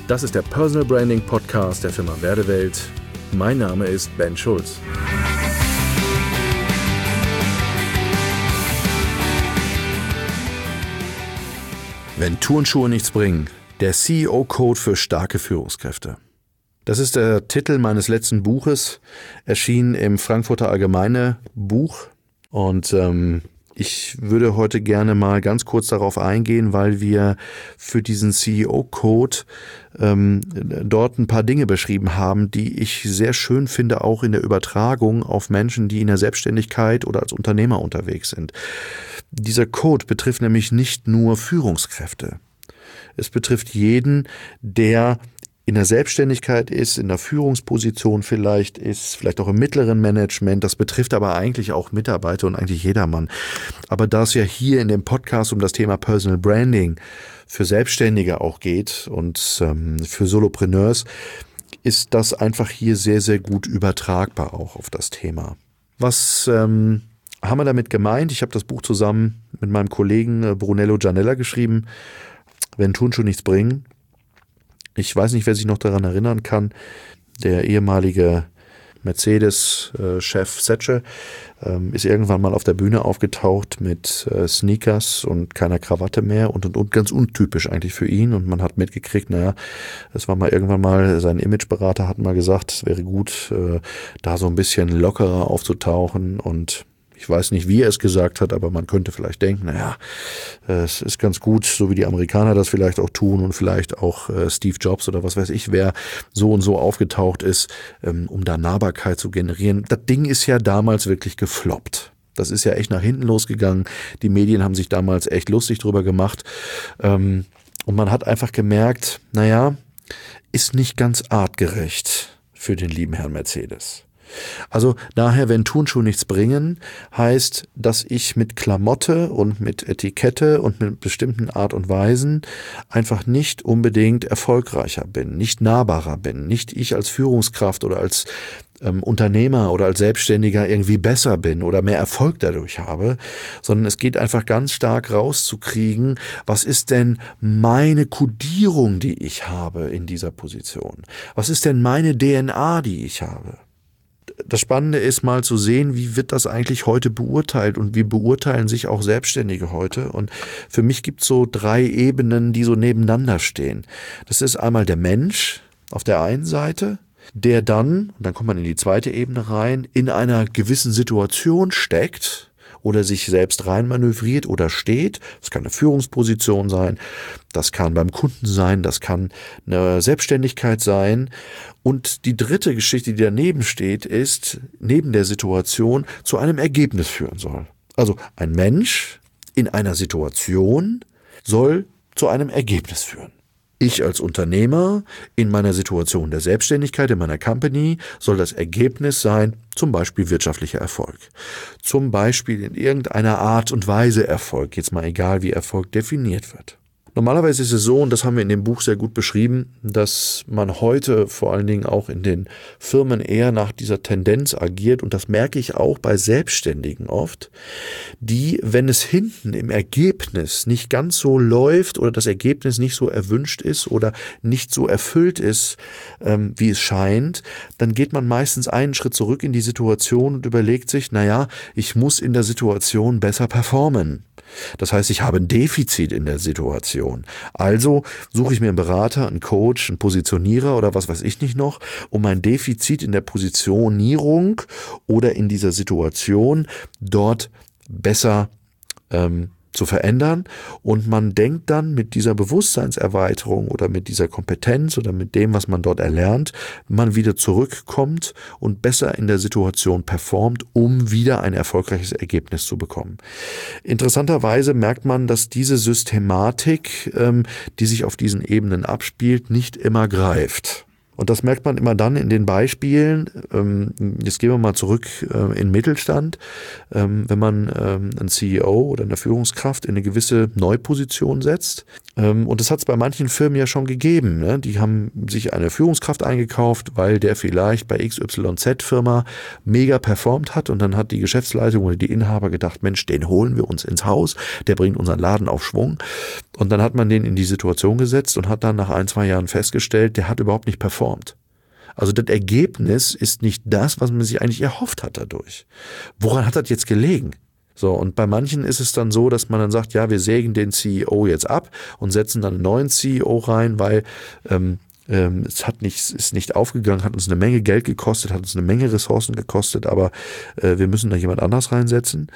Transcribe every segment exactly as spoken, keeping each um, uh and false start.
Das ist der Personal Branding Podcast der Firma Werdewelt. Mein Name ist Ben Schulz. Wenn Turnschuhe nichts bringen, der C E O-Code für starke Führungskräfte. Das ist der Titel meines letzten Buches, erschien im Frankfurter Allgemeine Buch. Und ähm, ich würde heute gerne mal ganz kurz darauf eingehen, weil wir für diesen C E O-Code ähm, dort ein paar Dinge beschrieben haben, die ich sehr schön finde, auch in der Übertragung auf Menschen, die in der Selbstständigkeit oder als Unternehmer unterwegs sind. Dieser Code betrifft nämlich nicht nur Führungskräfte. Es betrifft jeden, der in der Selbstständigkeit ist, in der Führungsposition vielleicht ist, vielleicht auch im mittleren Management. Das betrifft aber eigentlich auch Mitarbeiter und eigentlich jedermann. Aber da es ja hier in dem Podcast um das Thema Personal Branding für Selbstständige auch geht und ähm, für Solopreneurs, ist das einfach hier sehr, sehr gut übertragbar auch auf das Thema. Was ähm, haben wir damit gemeint? Ich habe das Buch zusammen mit meinem Kollegen äh, Brunello Gianella geschrieben. Wenn Turnschuhe nichts bringen. Ich weiß nicht, wer sich noch daran erinnern kann, der ehemalige Mercedes-Chef Zetsche ähm, ist irgendwann mal auf der Bühne aufgetaucht mit äh, Sneakers und keiner Krawatte mehr und, und, und ganz untypisch eigentlich für ihn. Und man hat mitgekriegt, naja, es war mal irgendwann mal, sein Imageberater hat mal gesagt, es wäre gut, äh, da so ein bisschen lockerer aufzutauchen und ich weiß nicht, wie er es gesagt hat, aber man könnte vielleicht denken, naja, es ist ganz gut, so wie die Amerikaner das vielleicht auch tun und vielleicht auch Steve Jobs oder was weiß ich, wer so und so aufgetaucht ist, um da Nahbarkeit zu generieren. Das Ding ist ja damals wirklich gefloppt. Das ist ja echt nach hinten losgegangen. Die Medien haben sich damals echt lustig drüber gemacht. Und man hat einfach gemerkt, naja, ist nicht ganz artgerecht für den lieben Herrn Mercedes. Also daher, wenn Turnschuhe nichts bringen, heißt, dass ich mit Klamotte und mit Etikette und mit bestimmten Art und Weisen einfach nicht unbedingt erfolgreicher bin, nicht nahbarer bin, nicht ich als Führungskraft oder als ähm, Unternehmer oder als Selbstständiger irgendwie besser bin oder mehr Erfolg dadurch habe, sondern es geht einfach ganz stark rauszukriegen, was ist denn meine Kodierung, die ich habe in dieser Position? Was ist denn meine D N A, die ich habe? Das Spannende ist mal zu sehen, wie wird das eigentlich heute beurteilt und wie beurteilen sich auch Selbstständige heute. Und für mich gibt es so drei Ebenen, die so nebeneinander stehen. Das ist einmal der Mensch auf der einen Seite, der dann, und dann kommt man in die zweite Ebene rein, in einer gewissen Situation steckt oder sich selbst reinmanövriert oder steht. Das kann eine Führungsposition sein, das kann beim Kunden sein, das kann eine Selbstständigkeit sein. Und die dritte Geschichte, die daneben steht, ist, neben der Situation zu einem Ergebnis führen soll. Also ein Mensch in einer Situation soll zu einem Ergebnis führen. Ich als Unternehmer in meiner Situation der Selbstständigkeit, in meiner Company, soll das Ergebnis sein, zum Beispiel wirtschaftlicher Erfolg. Zum Beispiel in irgendeiner Art und Weise Erfolg, jetzt mal egal wie Erfolg definiert wird. Normalerweise ist es so, und das haben wir in dem Buch sehr gut beschrieben, dass man heute vor allen Dingen auch in den Firmen eher nach dieser Tendenz agiert, und das merke ich auch bei Selbstständigen oft, die, wenn es hinten im Ergebnis nicht ganz so läuft oder das Ergebnis nicht so erwünscht ist oder nicht so erfüllt ist, ähm, wie es scheint, dann geht man meistens einen Schritt zurück in die Situation und überlegt sich, naja, ich muss in der Situation besser performen. Das heißt, ich habe ein Defizit in der Situation. Also suche ich mir einen Berater, einen Coach, einen Positionierer oder was weiß ich nicht noch, um mein Defizit in der Positionierung oder in dieser Situation dort besser ähm, zu verändern. Und man denkt dann mit dieser Bewusstseinserweiterung oder mit dieser Kompetenz oder mit dem, was man dort erlernt, man wieder zurückkommt und besser in der Situation performt, um wieder ein erfolgreiches Ergebnis zu bekommen. Interessanterweise merkt man, dass diese Systematik, ähm, die sich auf diesen Ebenen abspielt, nicht immer greift. Und das merkt man immer dann in den Beispielen, ähm, jetzt gehen wir mal zurück äh, in den Mittelstand, ähm, wenn man ähm, einen C E O oder eine Führungskraft in eine gewisse Neuposition setzt. Ähm, und das hat es bei manchen Firmen ja schon gegeben. Ne? Die haben sich eine Führungskraft eingekauft, weil der vielleicht bei X Y Z-Firma mega performt hat, und dann hat die Geschäftsleitung oder die Inhaber gedacht, Mensch, den holen wir uns ins Haus, der bringt unseren Laden auf Schwung. Und dann hat man den in die Situation gesetzt und hat dann nach ein, zwei Jahren festgestellt, der hat überhaupt nicht performt. Also das Ergebnis ist nicht das, was man sich eigentlich erhofft hat dadurch. Woran hat das jetzt gelegen? So, und bei manchen ist es dann so, dass man dann sagt, ja, wir sägen den C E O jetzt ab und setzen dann einen neuen C E O rein, weil ähm, ähm, es hat nicht, ist nicht aufgegangen, hat uns eine Menge Geld gekostet, hat uns eine Menge Ressourcen gekostet, aber äh, wir müssen da jemand anders reinsetzen.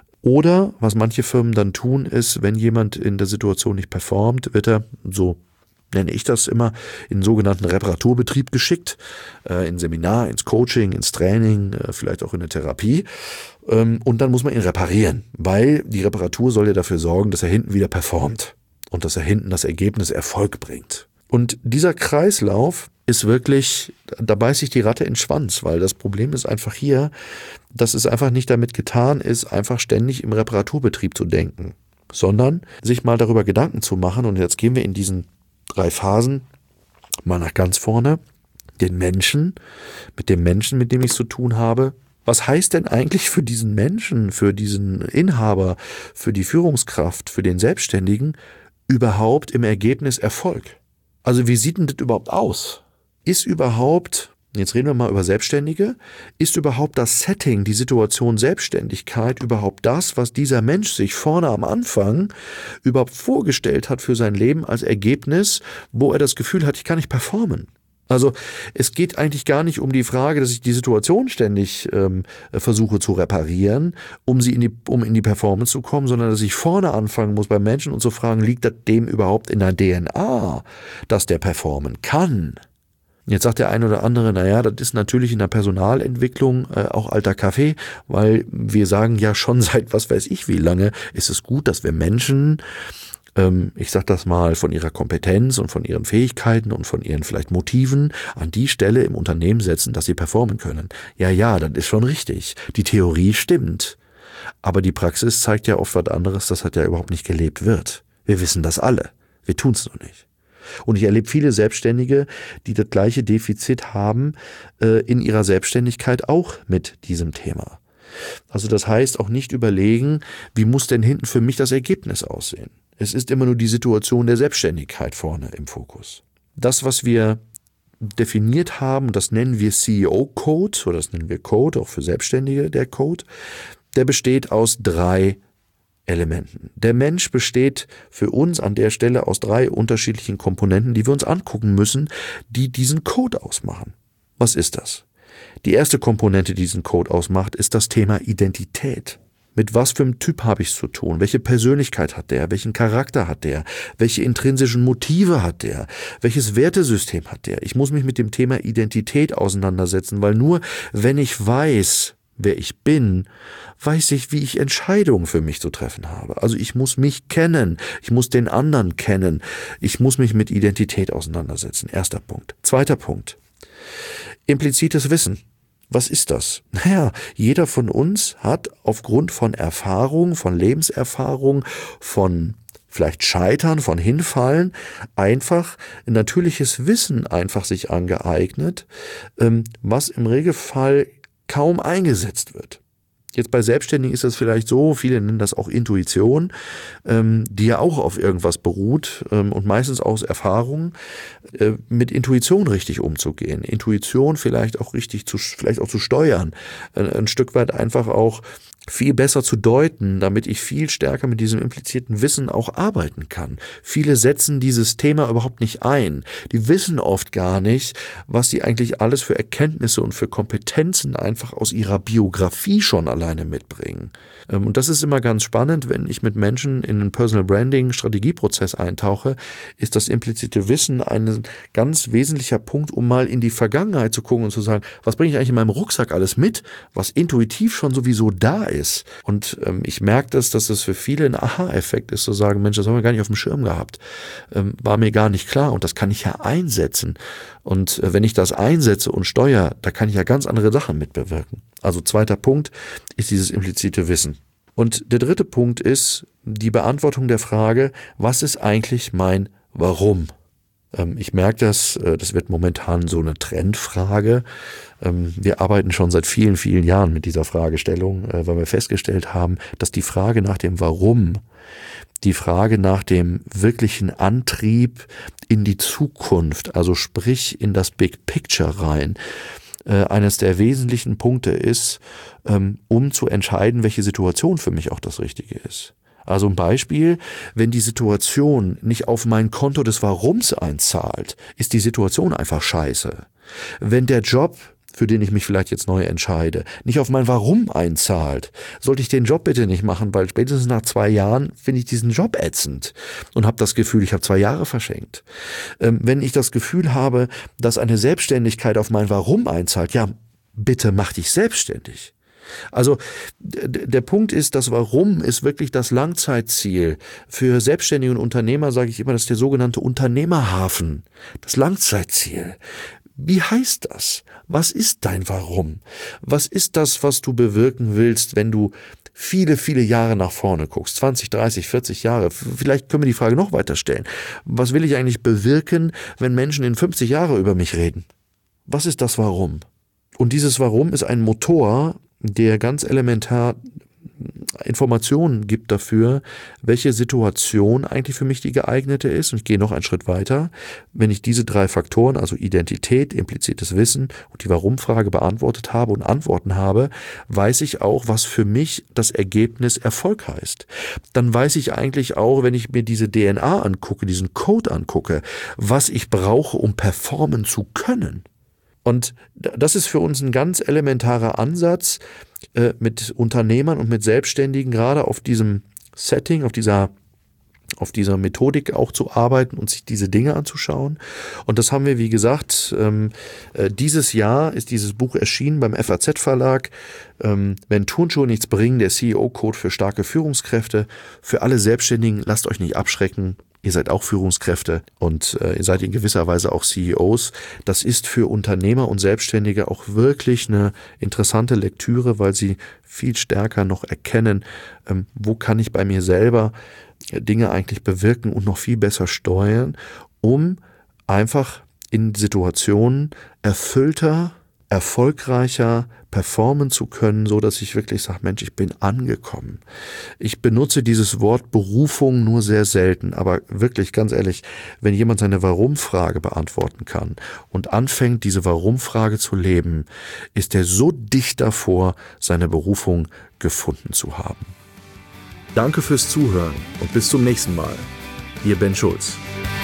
Oder was manche Firmen dann tun, ist, wenn jemand in der Situation nicht performt, wird er, so nenne ich das immer, in einen sogenannten Reparaturbetrieb geschickt, äh, in Seminar, ins Coaching, ins Training, äh, vielleicht auch in der Therapie. Ähm, und dann muss man ihn reparieren, weil die Reparatur soll ja dafür sorgen, dass er hinten wieder performt und dass er hinten das Ergebnis Erfolg bringt. Und dieser Kreislauf ist wirklich, da beißt sich die Ratte in den Schwanz, weil das Problem ist einfach hier, dass es einfach nicht damit getan ist, einfach ständig im Reparaturbetrieb zu denken, sondern sich mal darüber Gedanken zu machen. Und jetzt gehen wir in diesen drei Phasen mal nach ganz vorne, den Menschen, mit dem Menschen, mit dem ich es zu tun habe. Was heißt denn eigentlich für diesen Menschen, für diesen Inhaber, für die Führungskraft, für den Selbstständigen überhaupt im Ergebnis Erfolg? Also wie sieht denn das überhaupt aus? Ist überhaupt, jetzt reden wir mal über Selbstständige, ist überhaupt das Setting, die Situation Selbstständigkeit überhaupt das, was dieser Mensch sich vorne am Anfang überhaupt vorgestellt hat für sein Leben als Ergebnis, wo er das Gefühl hat, ich kann nicht performen? Also es geht eigentlich gar nicht um die Frage, dass ich die Situation ständig ähm, versuche zu reparieren, um sie in die, um in die Performance zu kommen, sondern dass ich vorne anfangen muss beim Menschen und zu fragen, liegt das dem überhaupt in der D N A, dass der performen kann? Jetzt sagt der eine oder andere, naja, das ist natürlich in der Personalentwicklung äh, auch alter Kaffee, weil wir sagen ja schon seit was weiß ich wie lange, ist es gut, dass wir Menschen, ähm, ich sag das mal, von ihrer Kompetenz und von ihren Fähigkeiten und von ihren vielleicht Motiven an die Stelle im Unternehmen setzen, dass sie performen können. Ja, ja, das ist schon richtig. Die Theorie stimmt. Aber die Praxis zeigt ja oft was anderes, das hat ja überhaupt nicht gelebt wird. Wir wissen das alle. Wir tun es nur nicht. Und ich erlebe viele Selbstständige, die das gleiche Defizit haben äh, in ihrer Selbstständigkeit auch mit diesem Thema. Also das heißt auch nicht überlegen, wie muss denn hinten für mich das Ergebnis aussehen. Es ist immer nur die Situation der Selbstständigkeit vorne im Fokus. Das, was wir definiert haben, das nennen wir C E O-Code oder das nennen wir Code, auch für Selbstständige der Code, der besteht aus drei Elementen. Der Mensch besteht für uns an der Stelle aus drei unterschiedlichen Komponenten, die wir uns angucken müssen, die diesen Code ausmachen. Was ist das? Die erste Komponente, die diesen Code ausmacht, ist das Thema Identität. Mit was für einem Typ habe ich es zu tun? Welche Persönlichkeit hat der? Welchen Charakter hat der? Welche intrinsischen Motive hat der? Welches Wertesystem hat der? Ich muss mich mit dem Thema Identität auseinandersetzen, weil nur wenn ich weiß, wer ich bin, weiß ich, wie ich Entscheidungen für mich zu treffen habe. Also ich muss mich kennen, ich muss den anderen kennen, ich muss mich mit Identität auseinandersetzen. Erster Punkt. Zweiter Punkt. Implizites Wissen. Was ist das? Naja, jeder von uns hat aufgrund von Erfahrung, von Lebenserfahrung, von vielleicht Scheitern, von Hinfallen, einfach ein natürliches Wissen einfach sich angeeignet, was im Regelfall kaum eingesetzt wird. Jetzt bei Selbstständigen ist das vielleicht so, viele nennen das auch Intuition, ähm, die ja auch auf irgendwas beruht ähm, und meistens aus Erfahrung, äh, mit Intuition richtig umzugehen. Intuition vielleicht auch richtig zu, vielleicht auch zu steuern, äh, ein Stück weit einfach auch viel besser zu deuten, damit ich viel stärker mit diesem implizierten Wissen auch arbeiten kann. Viele setzen dieses Thema überhaupt nicht ein. Die wissen oft gar nicht, was sie eigentlich alles für Erkenntnisse und für Kompetenzen einfach aus ihrer Biografie schon alleine mitbringen. Und das ist immer ganz spannend, wenn ich mit Menschen in einen Personal Branding Strategieprozess eintauche, ist das implizite Wissen ein ganz wesentlicher Punkt, um mal in die Vergangenheit zu gucken und zu sagen, was bringe ich eigentlich in meinem Rucksack alles mit, was intuitiv schon sowieso da ist. Und ähm, ich merke das, dass das für viele ein Aha-Effekt ist, zu sagen, Mensch, das haben wir gar nicht auf dem Schirm gehabt, ähm, war mir gar nicht klar und das kann ich ja einsetzen. Und äh, wenn ich das einsetze und steuere, da kann ich ja ganz andere Sachen mitbewirken. Also zweiter Punkt ist dieses implizite Wissen. Und der dritte Punkt ist die Beantwortung der Frage, was ist eigentlich mein Warum? Ich merke das, das wird momentan so eine Trendfrage. Wir arbeiten schon seit vielen, vielen Jahren mit dieser Fragestellung, weil wir festgestellt haben, dass die Frage nach dem Warum die Frage nach dem wirklichen Antrieb in die Zukunft, also sprich in das Big Picture rein, äh, eines der wesentlichen Punkte ist, ähm, um zu entscheiden, welche Situation für mich auch das Richtige ist. Also ein Beispiel, wenn die Situation nicht auf mein Konto des Warums einzahlt, ist die Situation einfach scheiße. Wenn der Job, für den ich mich vielleicht jetzt neu entscheide, nicht auf mein Warum einzahlt, sollte ich den Job bitte nicht machen, weil spätestens nach zwei Jahren finde ich diesen Job ätzend und habe das Gefühl, ich habe zwei Jahre verschenkt. Ähm, wenn ich das Gefühl habe, dass eine Selbstständigkeit auf mein Warum einzahlt, ja, bitte mach dich selbstständig. Also der Punkt ist, das Warum ist wirklich das Langzeitziel. Für Selbstständige und Unternehmer sage ich immer, das ist der sogenannte Unternehmerhafen, das Langzeitziel. Wie heißt das? Was ist dein Warum? Was ist das, was du bewirken willst, wenn du viele, viele Jahre nach vorne guckst? zwanzig, dreißig, vierzig Jahre. Vielleicht können wir die Frage noch weiter stellen. Was will ich eigentlich bewirken, wenn Menschen in fünfzig Jahre über mich reden? Was ist das Warum? Und dieses Warum ist ein Motor, der ganz elementar Informationen gibt dafür, welche Situation eigentlich für mich die geeignete ist. Und ich gehe noch einen Schritt weiter. Wenn ich diese drei Faktoren, also Identität, implizites Wissen und die Warum-Frage beantwortet habe und Antworten habe, weiß ich auch, was für mich das Ergebnis Erfolg heißt. Dann weiß ich eigentlich auch, wenn ich mir diese D N A angucke, diesen Code angucke, was ich brauche, um performen zu können. Und das ist für uns ein ganz elementarer Ansatz, äh, mit Unternehmern und mit Selbstständigen gerade auf diesem Setting, auf dieser, auf dieser Methodik auch zu arbeiten und sich diese Dinge anzuschauen. Und das haben wir, wie gesagt, ähm, äh, dieses Jahr ist dieses Buch erschienen beim F A Z-Verlag. Ähm, wenn Turnschuhe nichts bringen, der C E O-Code für starke Führungskräfte. Für alle Selbstständigen, lasst euch nicht abschrecken. Ihr seid auch Führungskräfte und äh, ihr seid in gewisser Weise auch C E Os. Das ist für Unternehmer und Selbstständige auch wirklich eine interessante Lektüre, weil sie viel stärker noch erkennen, ähm, wo kann ich bei mir selber Dinge eigentlich bewirken und noch viel besser steuern, um einfach in Situationen erfüllter, erfolgreicher performen zu können, so dass ich wirklich sage, Mensch, ich bin angekommen. Ich benutze dieses Wort Berufung nur sehr selten, aber wirklich ganz ehrlich, wenn jemand seine Warum-Frage beantworten kann und anfängt, diese Warum-Frage zu leben, ist er so dicht davor, seine Berufung gefunden zu haben. Danke fürs Zuhören und bis zum nächsten Mal. Ihr Ben Schulz.